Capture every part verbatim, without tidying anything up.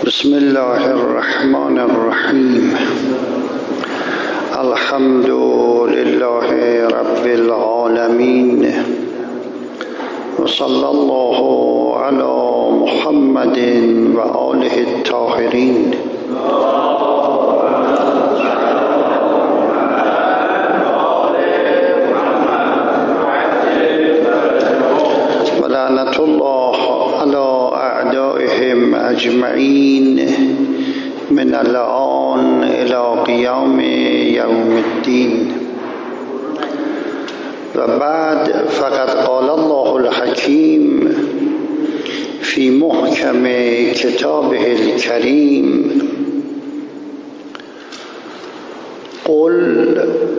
بسم الله الرحمن الرحیم. الحمد لله رب العالمین و صلی الله علی محمد و آله الطاهرین. و لعنت الله علی اعدائهم اجمعین من الآن الى قیام یوم الدین. و بعد فقد قال الله الحکیم فی محکم کتابه الکریم: قل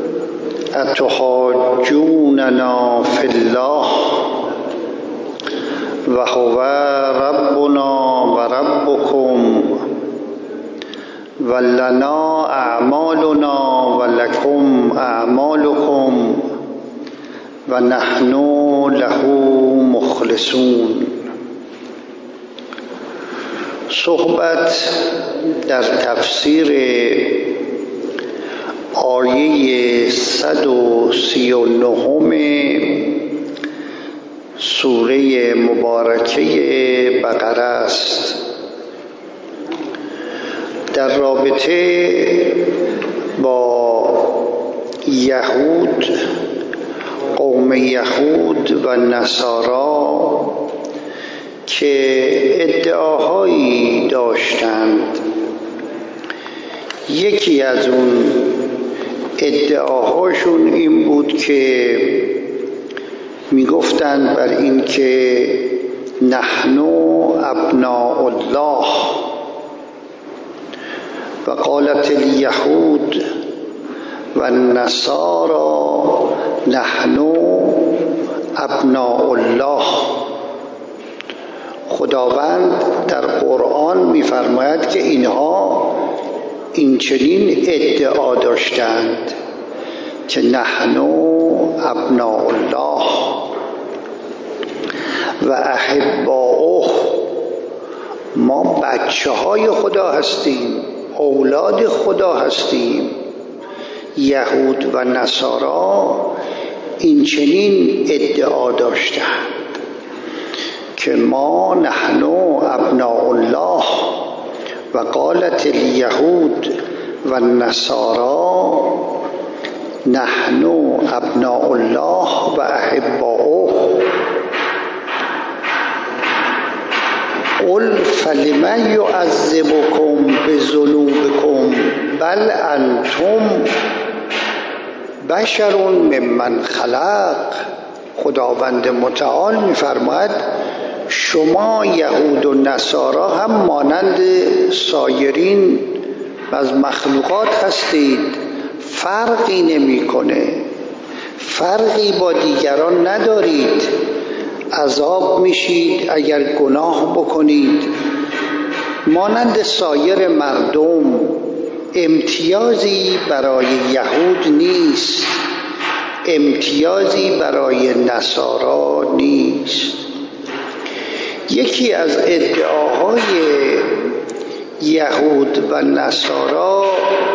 اتحاجوننا فی الله و هو ربنا و ربکم و لنا اعمالنا و لکم اعمالکم و نحن له مخلصون. صحبت در تفسیر آیه صد و سی و نهم سوره مبارکه بقره است. در رابطه با یهود، قوم یهود و نصارا که ادعاهایی داشتند. یکی از اون ادعاهاشون این بود که میگفتند بر این که نحن ابناء الله و قالت الیهود و النصارى نحن ابناء الله. خداوند در قرآن می‌فرماید که اینها این چنین ادعا داشتند که نحن ابناء الله و احباؤه، ما بچه های خدا هستیم، اولاد خدا هستیم. یهود و نصارا این چنین ادعا داشتند که ما نحن ابناء الله و قالت الیهود و النصارى نحن ابناء الله و احباؤه. قل فلم یعذبکم بذنوبکم بل انتم بشر ممن خلق. خداوند متعال می‌فرماید شما یهود و نصارا هم مانند سایرین از مخلوقات هستید، فرقی نمی‌کنه، فرقی با دیگران ندارید. عذاب میشید اگر گناه بکنید مانند سایر مردم. امتیازی برای یهود نیست، امتیازی برای نصارا نیست. یکی از ادعاهای یهود و نصارا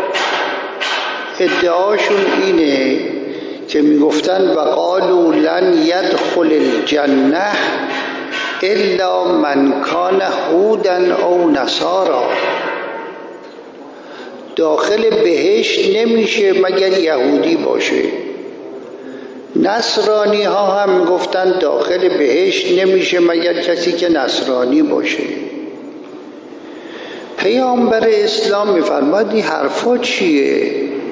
ادعاشون اینه که میگفتن و قالوا لن يدخل الجنه الا من کان هودا او نصارا. داخل بهشت نمیشه مگر یهودی باشه. نصرانی ها هم گفتن داخل بهشت نمیشه مگر کسی که نصرانی باشه. پیامبر اسلام میفرماد این حرفا چیه؟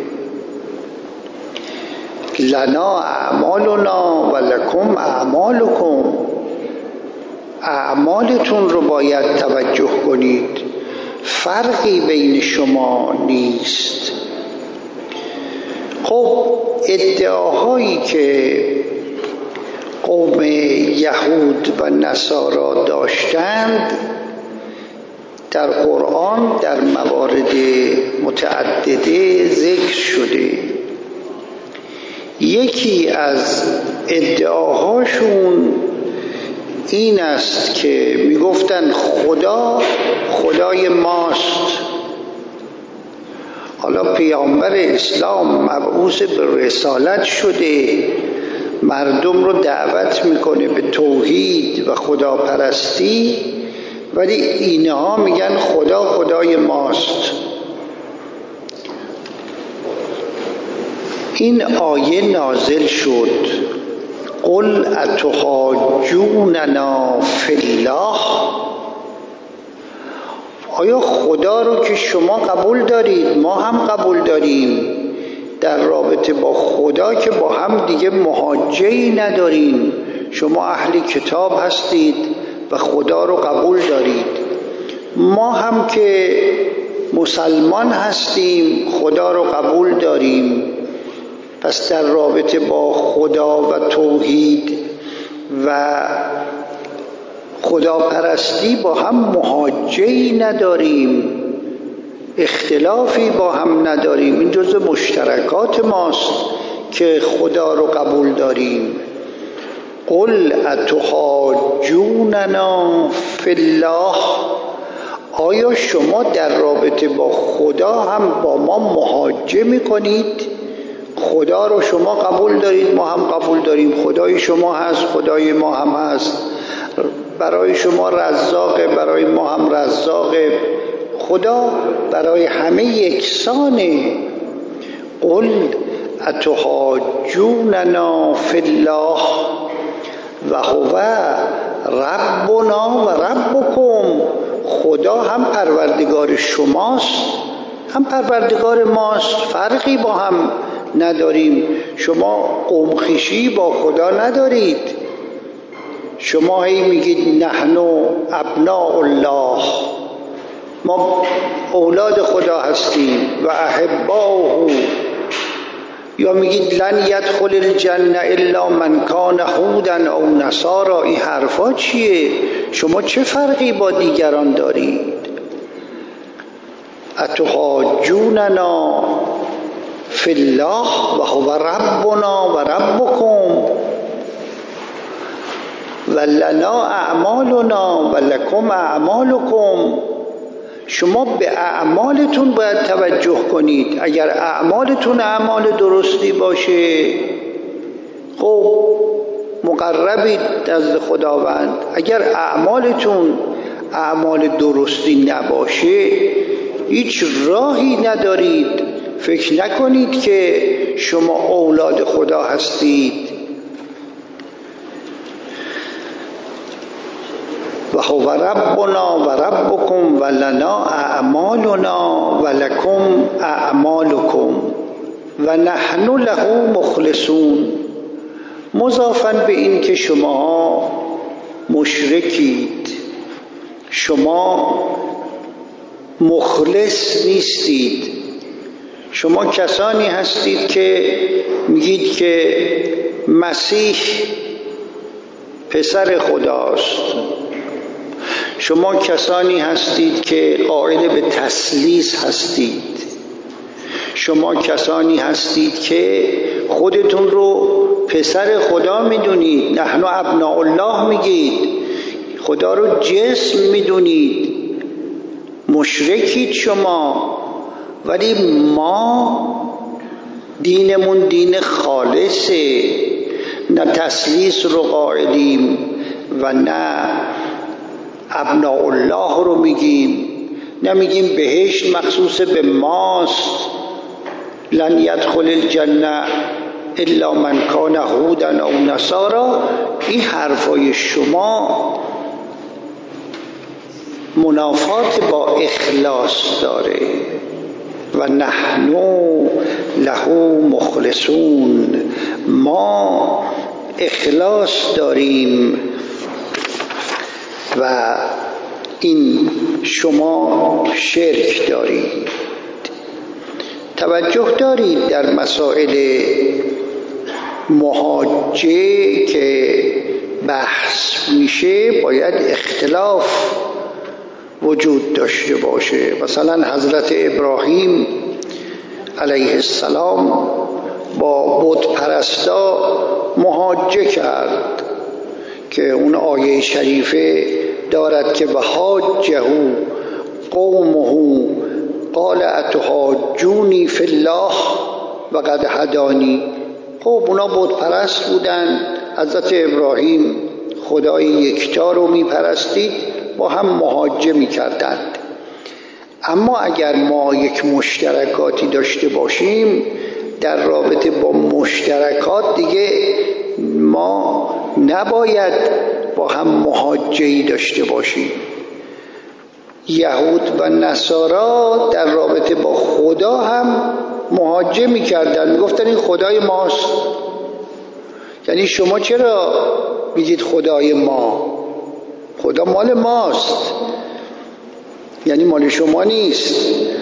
لنا اعمالنا و لکم اعمالکم. اعمالتون رو باید توجه کنید، فرقی بین شما نیست. خب ادعاهایی که قوم یهود و نصارا داشتند در قرآن در موارد متعدده ذکر شده. یکی از ادعاهاشون این است که میگفتن خدا خدای ماست. حالا پیامبر اسلام مبعوث به رسالت شده، مردم رو دعوت میکنه به توحید و خداپرستی، ولی اینها میگن خدا خدای ماست. این آیه نازل شد قل اتحاجوننا فی الله. آیا خدا رو که شما قبول دارید ما هم قبول داریم، در رابطه با خدا که با هم دیگه محاجه‌ای نداریم. شما اهل کتاب هستید و خدا رو قبول دارید، ما هم که مسلمان هستیم خدا رو قبول داریم. پس در رابطه با خدا و توحید و خداپرستی با هم محاجه‌ای نداریم، اختلافی با هم نداریم. این جزء مشترکات ماست که خدا رو قبول داریم. قل اتحاجوننا فی الله. آیا شما در رابطه با خدا هم با ما محاجه میکنید؟ خدا رو شما قبول دارید ما هم قبول داریم، خدای شما هست خدای ما هم هست، برای شما رزاقه برای ما هم رزاقه، خدا برای همه یکسانه. قل اتحاجوننا فی الله و هو ربنا و ربکم. خدا هم پروردگار شماست هم پروردگار ماست، فرقی با هم نداریم. شما قومخیشی با خدا ندارید. شما هی میگید نحن ابناء الله، ما اولاد خدا هستیم و احباؤه، یا میگید لن یدخل الجنه الا من کان هودا او نصارا. این حرفا چیه؟ شما چه فرقی با دیگران دارید؟ اتحاجوننا فی الله و هو ربنا و ربکم و لنا اعمالنا و لکم اعمالکم. شما به اعمالتون باید توجه کنید. اگر اعمالتون اعمال درستی باشه خب مقربید نزد خداوند. اگر اعمالتون اعمال درستی نباشه هیچ راهی ندارید. فکر نکنید که شما اولاد خدا هستید. و هو ربنا و ربکم و لنا اعمالنا و لکم اعمالکم و نحن له مخلصون. مضافاً به این که شما مشرکید، شما مخلص نیستید. شما کسانی هستید که میگید که مسیح پسر خداست. شما کسانی هستید که قائل به تثلیث هستید. شما کسانی هستید که خودتون رو پسر خدا میدونید. نحن ابناء الله میگید، خدا رو جسم میدونید. مشرکید شما. ولی ما دینمون دین خالصه، نه تثلیث رو قائلیم و نه ابناء الله رو میگیم، نمیگیم بهشت مخصوص به ماست، لن یدخل الجنه الا من کان هودا او نصارا. این حرفای شما منافات با اخلاص داره. و نحن له مخلصون، ما اخلاص داریم و این شما شرک دارید. توجه دارید در مسائل محاجه که بحث میشه باید اختلاف وجود داشته باشه. مثلا حضرت ابراهیم علیه السلام با بت پرستا محاجه کرد که اون آیه شریفه دارد که و حاجه قومه قال اتحاجونی فی الله و قد هدانی. خب اونا بت پرست بودن، حضرت ابراهیم خدای یکتا رو می پرستید، با هم محاجه می کردند. اما اگر ما یک مشترکاتی داشته باشیم، در رابطه با مشترکات دیگه ما نباید با هم محاجه‌ای داشته باشیم. یهود و نصارا در رابطه با خدا هم محاجه می‌کردن، می‌گفتن این خدای ماست. یعنی شما چرا میگید خدای ما؟ خدا مال ماست، یعنی مال شما نیست.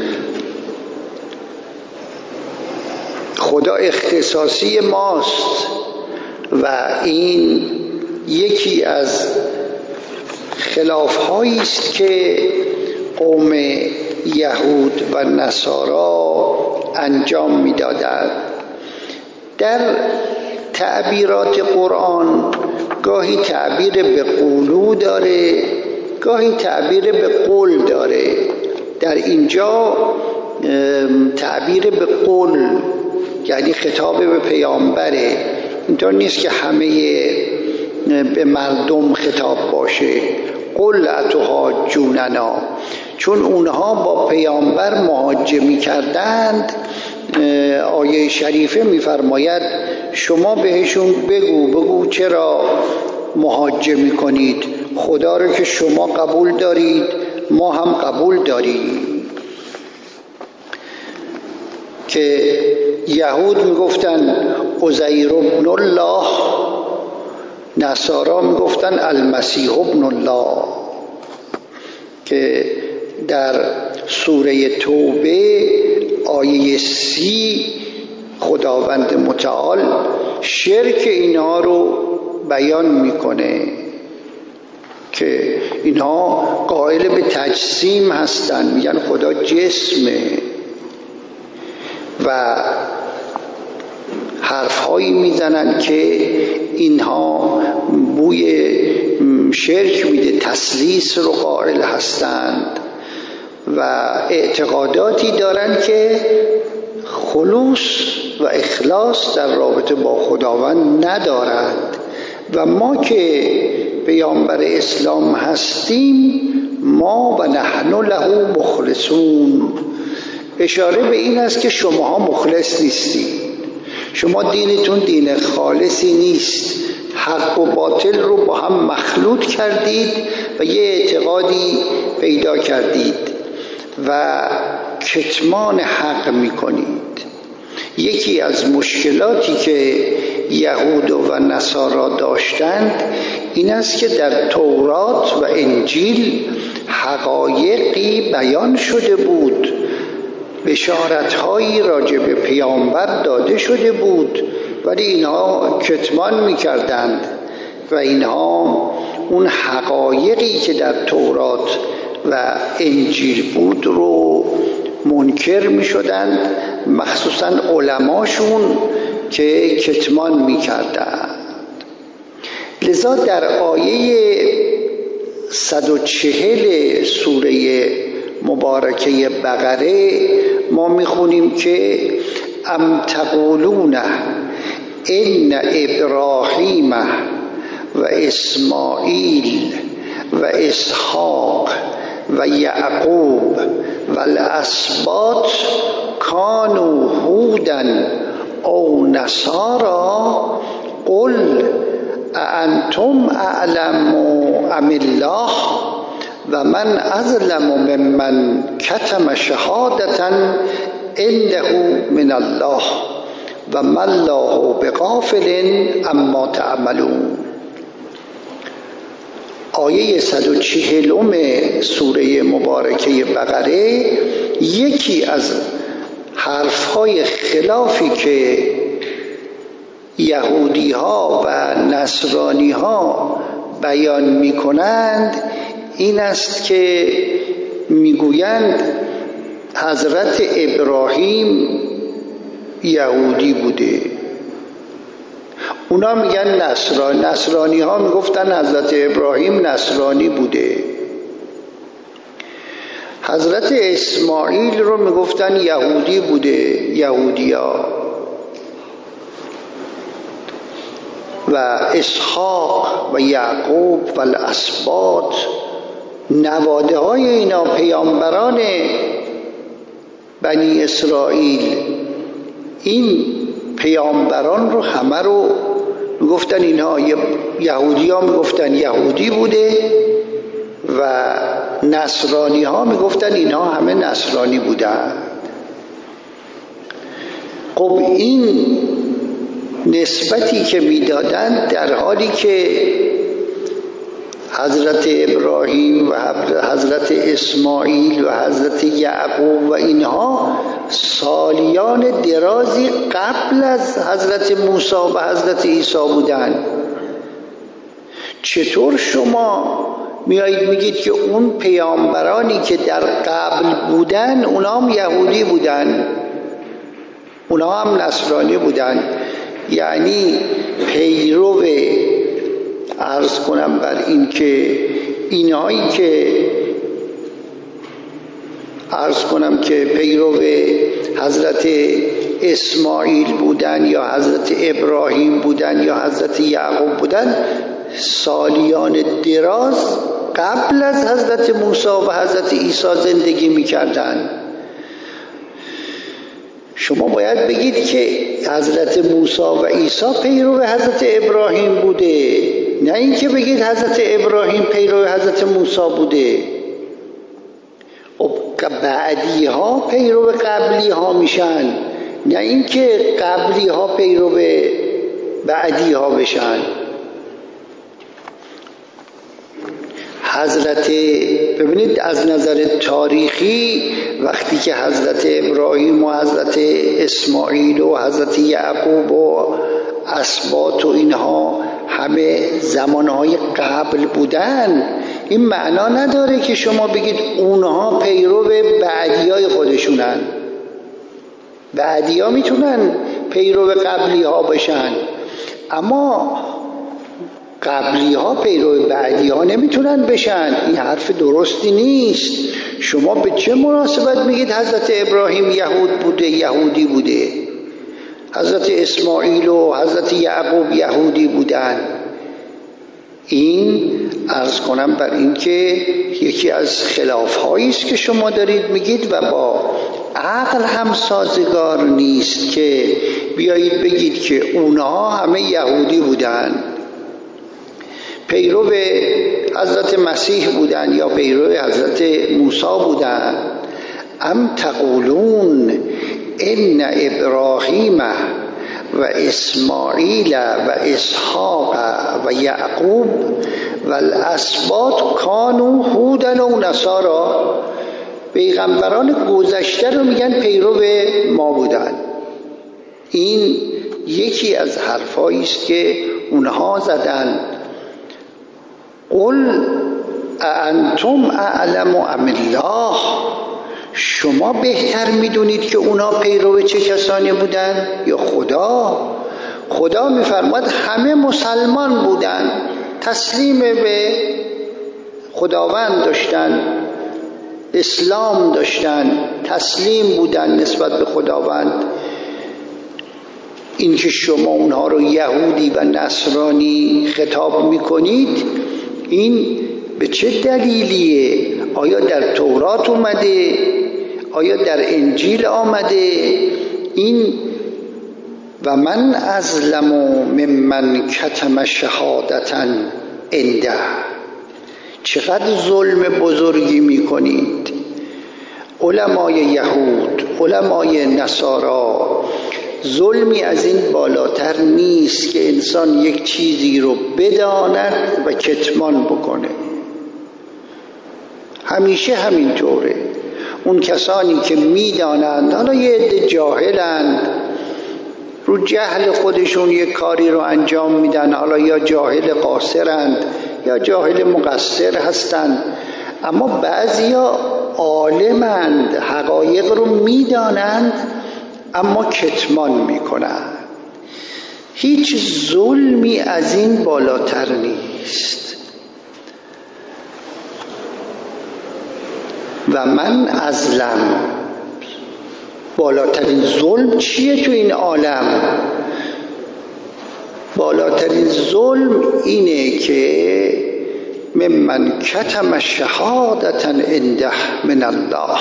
خدا اختصاصی ماست و این یکی از خلاف‌هایی است که قوم یهود و نصارا انجام می‌دادند. در تعبیرات قرآن گاهی تعبیر به قولو داره، گاهی تعبیر به قول داره. در اینجا تعبیر به قول یعنی خطاب به پیامبره، اینطور نیست که همه به مردم خطاب باشه. قل اتحاجوننا، چون اونها با پیامبر محاجه می کردند، آیه شریفه می فرماید شما بهشون بگو بگو چرا محاجه می کنید؟ خدا رو که شما قبول دارید ما هم قبول داریم. که یهود می گفتن عزیر ابن الله، نصارا می گفتن المسیح ابن الله. که در سوره توبه آیه سی خداوند متعال شرک اینها رو بیان میکنه که اینها قائل به تجسیم هستن، میگن خدا جسمه و حرفهایی میزنن که اینها بوی شرک میده، تثلیث رو قائل هستند و اعتقاداتی دارن که خلوص و اخلاص در رابطه با خداوند ندارند. و ما که پیامبر اسلام هستیم ما و نحن له مخلصون، اشاره به این است که شماها مخلص نیستید، شما دینتون دین خالصی نیست، حق و باطل رو با هم مخلوط کردید و یه اعتقادی پیدا کردید و کتمان حق میکنید. یکی از مشکلاتی که یهود و نصارا داشتند این است که در تورات و انجیل حقایقی بیان شده بود، بشارت‌هایی راجع به پیامبر داده شده بود، ولی اینها کتمان می‌کردند و اینها اون حقایقی که در تورات و انجیل بود رو منکر می‌شدند، مخصوصاً علماشون که کتمان می‌کردند. لذا در آیه صد و چهل سوره مبارکه بقره ما میخونیم که ام تقولون ان ابراهیم و اسماعیل و اسحاق و یعقوب و الاسباط کانوا هودا او نصارا قل اانتم اعلم ام الله و من ازلم ممن کتم شهادتا عنده من الله و ما الله بغافل عما تعملون. آیه صد و چهلم سوره مبارکه بقره یکی از حرفهای خلافی که یهودی ها و نصرانی ها بیان می کنند این است که میگویند حضرت ابراهیم یهودی بوده، اونا میگن نصرانی. نصرانی ها میگفتن حضرت ابراهیم نصرانی بوده. حضرت اسماعیل رو میگفتن یهودی بوده، یهودیا. و اسحاق و یعقوب و الاسباط نواده های اینا پیامبران بنی اسرائیل، این پیامبران رو همه رو میگفتن اینها یهودی ها میگفتن یهودی بوده و نصرانی ها میگفتن اینها همه نصرانی بودن. خب این نسبتی که میدادند در حالی که حضرت ابراهیم و حضرت اسماعیل و حضرت یعقوب و اینها سالیان درازی قبل از حضرت موسی و حضرت عیسی بودند، چطور شما میایید میگید که اون پیامبرانی که در قبل بودن اونا هم یهودی بودن، اونا هم نصرانی بودن؟ یعنی پیرو، عرض کنم بر این که اینهایی که عرض کنم که پیرو حضرت اسماعیل بودن یا حضرت ابراهیم بودن یا حضرت یعقوب بودن، سالیان دراز قبل از حضرت موسی و حضرت عیسی زندگی می‌کردند. شما باید بگید که حضرت موسی و عیسی پیرو حضرت ابراهیم بوده، نه اینکه بگید حضرت ابراهیم پیرو حضرت موسی بوده. خب بعدی ها پیرو قبلی ها میشن، نه اینکه قبلی ها پیرو بعدی ها بشن. حضرت ببینید از نظر تاریخی وقتی که حضرت ابراهیم و حضرت اسماعیل و حضرت یعقوب و اسباط و اینها همه زمانهای قبل بودن، این معنا نداره که شما بگید اونها پیرو بعدیای خودشونن. بعدیا میتونن پیرو قبلی ها بشن، اما قبلی ها پیرو بعدی ها نمیتونن بشن. این حرف درستی نیست. شما به چه مناسبت میگید حضرت ابراهیم یهود بوده، یهودی بوده، حضرت اسماعیل و حضرت یعقوب یهودی بودن؟ این عرض کنم بر این که یکی از خلاف هایی است که شما دارید میگید و با عقل هم سازگار نیست که بیایید بگید که اونها همه یهودی بودن، پیرو حضرت مسیح بودن یا پیرو حضرت موسی بودن. ام تقولون ان ابراهیم و اسماعیل و اسحاق و یعقوب و الاسباط کانوا هودا و نصارا، پیغمبران گذشته رو میگن پیرو ما بودن. این یکی از حرفایی است که اونها زدن. قل انتم اعلم ام الله، شما بهتر میدونید که اونا پیرو چه کسانی بودن یا خدا؟ خدا میفرماد همه مسلمان بودن، تسلیم به خداوند داشتن، اسلام داشتن، تسلیم بودن نسبت به خداوند. این که شما اونها رو یهودی و نصرانی خطاب میکنید، این به چه دلیلیه؟ آیا در تورات اومده؟ آیا در انجیل آمده؟ این و من ازلم ممن کتم شهادتا عنده، چقدر ظلم بزرگی میکنید. علمای یهود، علمای نصارا، ظلمی از این بالاتر نیست که انسان یک چیزی رو بداند و کتمان بکنه. همیشه همینطوره. اون کسانی که میدانند، حالا یه عده جاهلند، رو جهل خودشون یک کاری رو انجام میدن، حالا یا جاهل قاصرند یا جاهل مقصر هستند، اما بعضیا عالمند، حقایق رو میدانند اما کتمان میکنند. هیچ ظلمی از این بالاتر نیست. و من ازلم، بالاترین ظلم چیه تو این عالم؟ بالاترین ظلم اینه که ممن کتم شهادتا عنده من الله،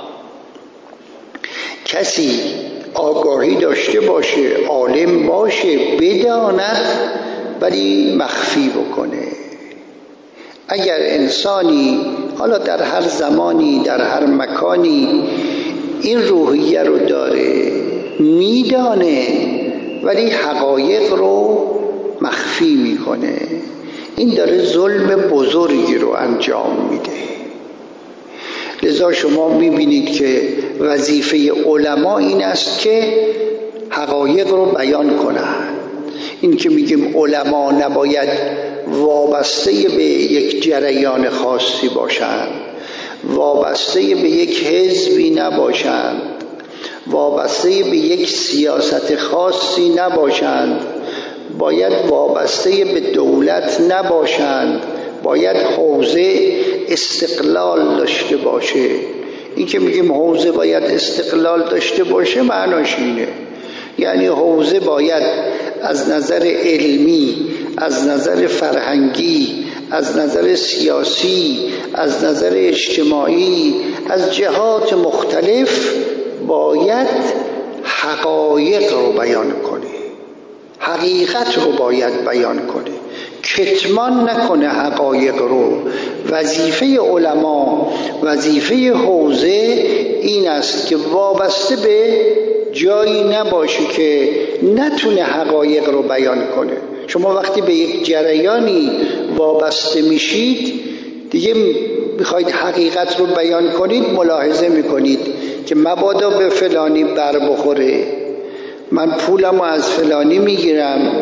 کسی آگاهی داشته باشه، عالم باشه، بداند ولی مخفی بکنه. اگر انسانی حالا در هر زمانی در هر مکانی این روحیه رو داره، میدانه ولی حقایق رو مخفی میکنه، این داره ظلم بزرگی رو انجام میده. لذا شما میبینید که وظیفه علما این است که حقایق رو بیان کنند. این که میگیم علما نباید وابسته به یک جریان خاصی باشند، وابسته به یک حزبی نباشند، وابسته به یک سیاست خاصی نباشند، باید وابسته به دولت نباشند، باید حوزه استقلال داشته باشه. این که میگیم حوزه باید استقلال داشته باشه معناش اینه، یعنی حوزه باید از نظر علمی، از نظر فرهنگی، از نظر سیاسی، از نظر اجتماعی، از جهات مختلف باید حقایق رو بیان کنه، حقیقت رو باید بیان کنه، کتمان نکنه حقایق رو. وظیفه علما، وظیفه حوزه این است که وابسته به جایی نباشه که نتونه حقایق رو بیان کنه. شما وقتی به یک جریانی وابسته میشید دیگه میخواید حقیقت رو بیان کنید، ملاحظه میکنید که مبادا به فلانی بر بخوره، من پولم رو از فلانی میگیرم.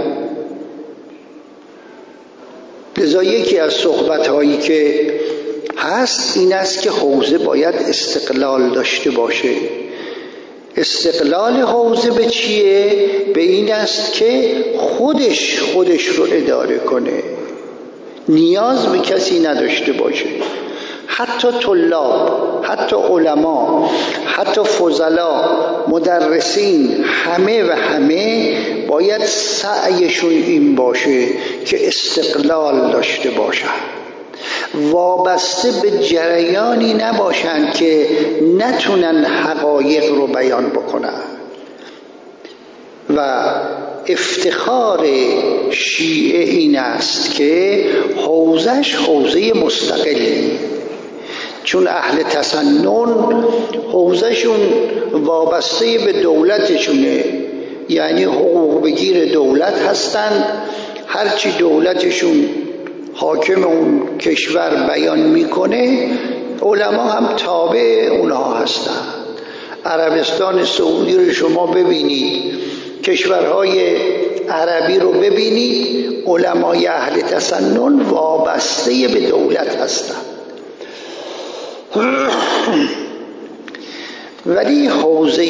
لذا یکی از صحبت‌هایی که هست این است که حوزه باید استقلال داشته باشه. استقلال حوزه به چیه؟ به این است که خودش خودش رو اداره کنه، نیاز به کسی نداشته باشه. حتی طلاب، حتی علما، حتی فضلا، مدرسین، همه و همه باید سعیشون این باشه که استقلال داشته باشن، وابسته به جریانی نباشن که نتونن حقایق رو بیان بکنن. و افتخار شیعه این است که حوزش حوزه مستقلی، چون اهل تسنن حوزشون وابسته به دولتشونه، یعنی حقوق بگیر دولت هستن، هرچی دولتشون حاکم اون کشور بیان میکنه علما هم تابع اونها هستن. عربستان سعودی رو شما ببینید، کشورهای عربی رو ببینید، علمای اهل تسنن وابسته به دولت هستن. ولی حوزه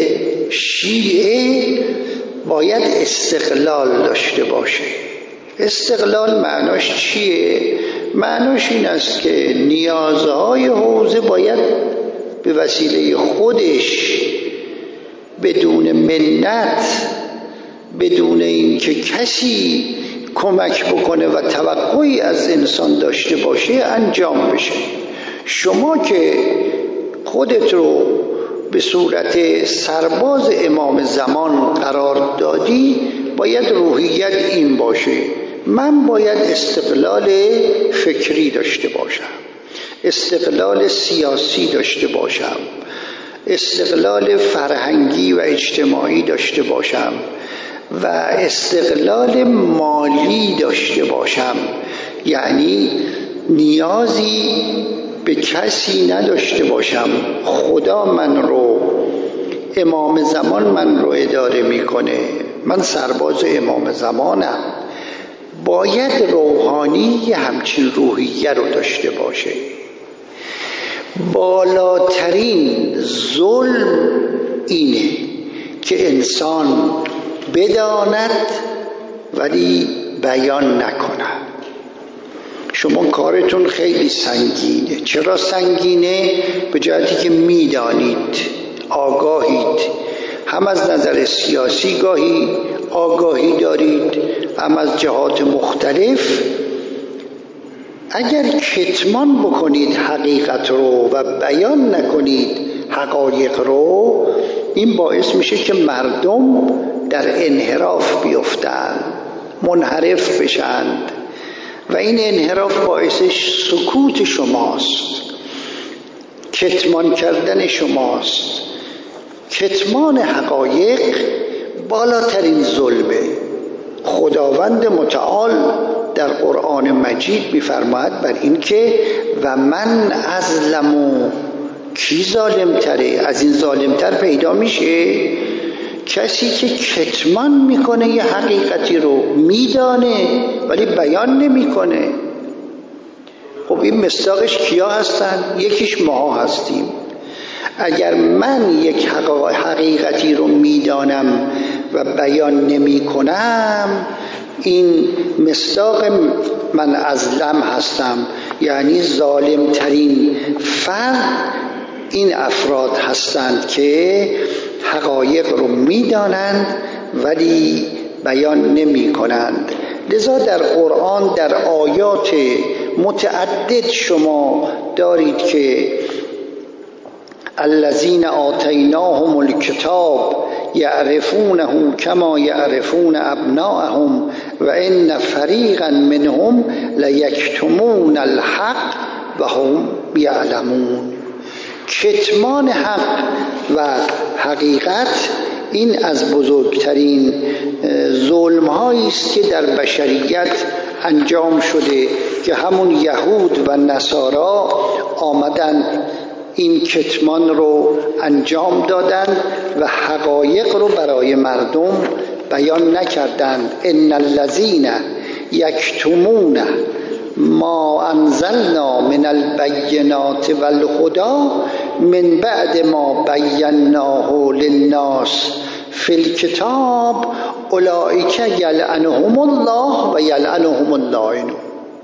شیعه باید استقلال داشته باشه. استقلال معناش چیه؟ معناش این است که نیازهای حوزه باید به وسیله خودش بدون منت، بدون اینکه کسی کمک بکنه و توقعی از انسان داشته باشه انجام بشه. شما که خودت رو به صورت سرباز امام زمان قرار دادی باید روحیت این باشه، من باید استقلال فکری داشته باشم، استقلال سیاسی داشته باشم، استقلال فرهنگی و اجتماعی داشته باشم و استقلال مالی داشته باشم، یعنی نیازی به کسی نداشته باشم. خدا من رو، امام زمان من رو اداره میکنه، من سرباز امام زمانم. باید روحانی یه همچین روحیه رو داشته باشه. بالاترین ظلم اینه که انسان بداند ولی بیان نکنم. شما کارتون خیلی سنگینه. چرا سنگینه؟ به جهتی که میدانید، آگاهید، هم از نظر سیاسی گاهی آگاهی دارید، هم از جهات مختلف. اگر کتمان بکنید حقیقت رو و بیان نکنید حقایق رو، این باعث میشه که مردم در انحراف بیفتند، منحرف بشند و این انحراف باعثش سکوت شماست، کتمان کردن شماست. کتمان حقایق بالاترین ظلمه. خداوند متعال در قرآن مجید می‌فرماید بر این که و من ازلمو، کی ظالم تره؟ از این ظالم تر پیدا میشه؟ کسی که کتمان میکنه یه حقیقتی رو، میدانه ولی بیان نمیکنه. خب این مصداقش کیا هستن؟ یکیش ما هستیم. اگر من یک حقیقتی رو میدانم و بیان نمی کنم، این مصداق من ازلم هستم، یعنی ظالم ترین فرد این افراد هستند که حقایق رو میدانند ولی بیان نمی کنند. لذا در قرآن در آیات متعدد شما دارید که الذین آتیناهم الکتاب یعرفونه کما یعرفون ابناءهم و ان فریقا منهم لیکتمون الحق و هم یعلمون. کتمان حق و حقیقت این از بزرگترین ظلم هایی است که در بشریت انجام شده که همون یهود و نصارا آمدن این کتمان رو انجام دادند و حقایق رو برای مردم بیان نکردند. ان الذین یکتمون ما انزلنا من البینات والهدی من بعد ما بیناه للناس فی الکتاب اولئک یلعنهم الله و یلعنهم اللاعنون.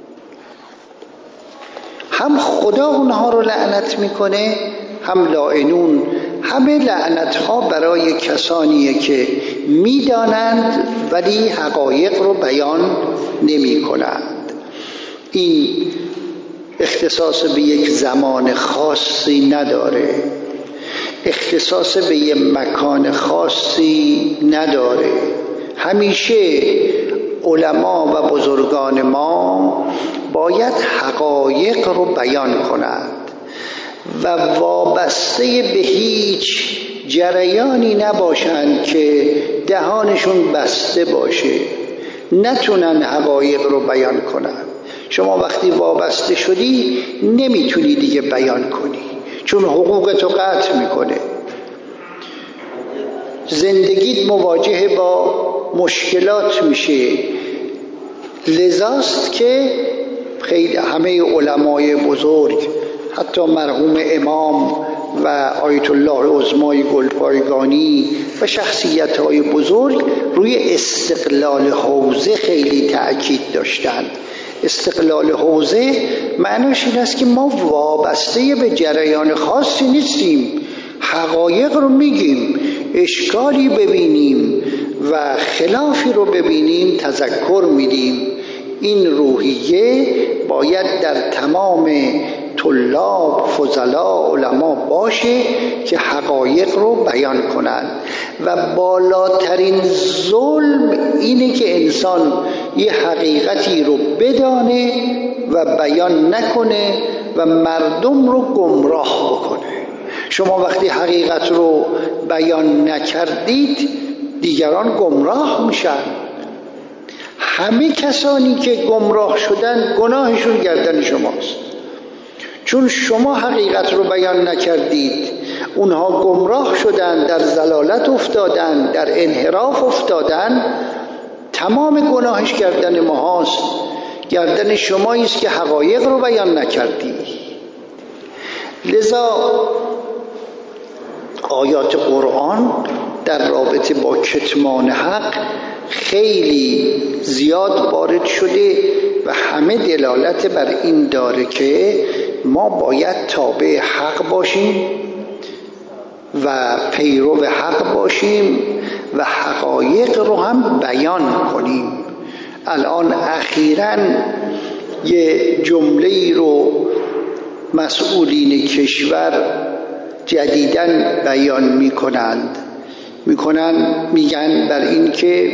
هم خدا اونها رو لعنت میکنه، هم لاعنون. همه لعنت ها برای کسانیه که میدانند ولی حقایق رو بیان نمی کنند. این اختصاص به یک زمان خاصی نداره، اختصاص به یک مکان خاصی نداره. همیشه علما و بزرگان ما باید حقایق رو بیان کنند و وابسته به هیچ جریانی نباشند که دهانشون بسته باشه، نتونن حقایق رو بیان کنند. شما وقتی وابسته شدی نمیتونی دیگه بیان کنی، چون حقوقتو قطع میکنه. زندگیت مواجه با مشکلات میشه. لذاست که خیلی همه علمای بزرگ، حتی مرحوم امام و آیت الله عظمای گلپایگانی و شخصیت‌های بزرگ روی استقلال حوزه خیلی تأکید داشتند. استقلال حوزه معناش این است که ما وابسته به جریان خاصی نیستیم، حقایق رو میگیم، اشکالی ببینیم و خلافی رو ببینیم تذکر میدیم. این روحیه باید در تمام طلاب، فضلا، علما باشه که حقایق رو بیان کنند. و بالاترین ظلم اینه که انسان یه حقیقتی رو بدانه و بیان نکنه و مردم رو گمراه بکنه. شما وقتی حقیقت رو بیان نکردید دیگران گمراه میشن. همه کسانی که گمراه شدن گناهشون گردن شماست، چون شما حقیقت رو بیان نکردید. اونها گمراه شدن، در ضلالت افتادن، در انحراف افتادن. تمام گناهش گردن ماست، گردن شمایی است که حقایق رو بیان نکردید. لذا آیات قرآن در رابطه با کتمان حق خیلی زیاد وارد شده و همه دلالت بر این داره که ما باید تابع حق باشیم و پیرو حق باشیم و حقایق رو هم بیان کنیم. الان اخیراً یه جمله‌ای رو مسئولین کشور جدیداً بیان میکنند میکنن میگن بر این که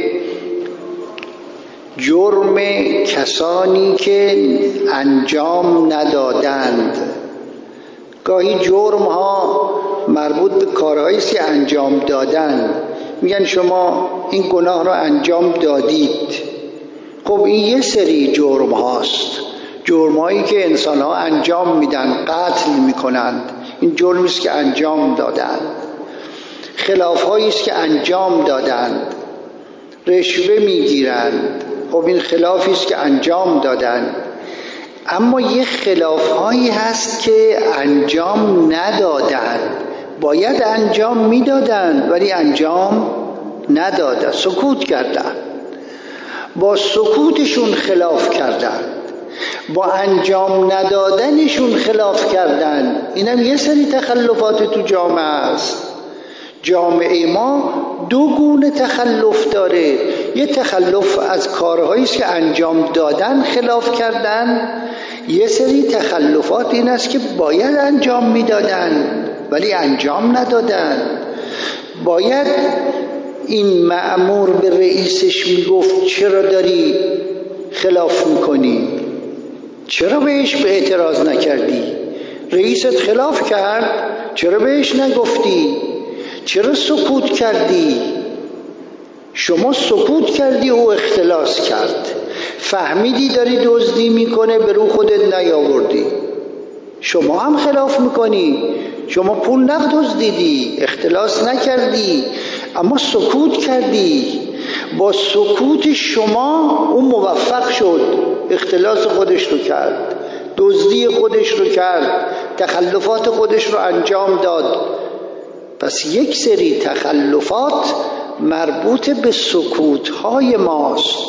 جرم کسانی که انجام ندادند، گاهی جرم ها مربوط به کارهایی است که انجام دادن، میگن شما این گناه رو انجام دادید. خب این یه سری جرم هاست، جرم هایی که انسان ها انجام میدن، قتل میکنند، این جرمی است که انجام دادند. خلاف هایی است که انجام دادند، رشوه میگیرند، خب این خلافی است که انجام دادند. اما یه خلاف هایی هست که انجام ندادند، باید انجام میدادند ولی انجام ندادند، سکوت کردند. با سکوتشون خلاف کردند، با انجام ندادنشون خلاف کردند. اینم یه سری تخلفات تو جامعه است. جامعه ما دو گونه تخلف داره، یه تخلف از کارهایی است که انجام دادن خلاف کردن، یه سری تخلفات این است که باید انجام میدادن ولی انجام ندادن. باید این مأمور به رئیسش میگفت چرا داری خلاف میکنی؟ چرا بهش به اعتراض نکردی؟ رئیست خلاف کرد، چرا بهش نگفتی؟ چرا سکوت کردی؟ شما سکوت کردی، او اختلاس کرد، فهمیدی داری دزدی میکنه، به رو خودت نیاوردی. شما هم خلاف میکنی، شما پول ندزدیدی، اختلاس نکردی، اما سکوت کردی. با سکوت شما اون موفق شد، اختلاس خودش رو کرد، دزدی خودش رو کرد، تخلفات خودش رو انجام داد. پس یک سری تخلفات مربوط به سکوت‌های ماست.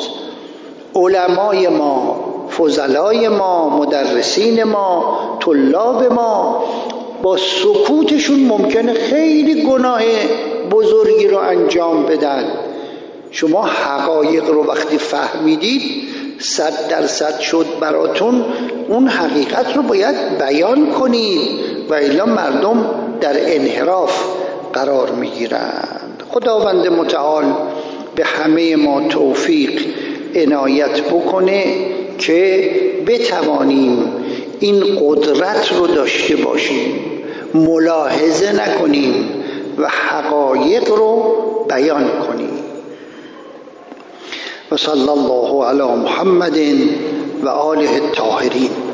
علمای ما، فضلای ما، مدرسین ما، طلاب ما با سکوتشون ممکنه خیلی گناه بزرگی رو انجام بدن. شما حقایق رو وقتی فهمیدید صد درصد شد براتون، اون حقیقت رو باید بیان کنید و الا مردم در انحراف قرار میگیرند. خداوند متعال به همه ما توفیق عنایت بکنه که بتوانیم این قدرت رو داشته باشیم، ملاحظه نکنیم و حقایق رو بیان کنیم. و صلی الله علی محمد و آله الطاهرین.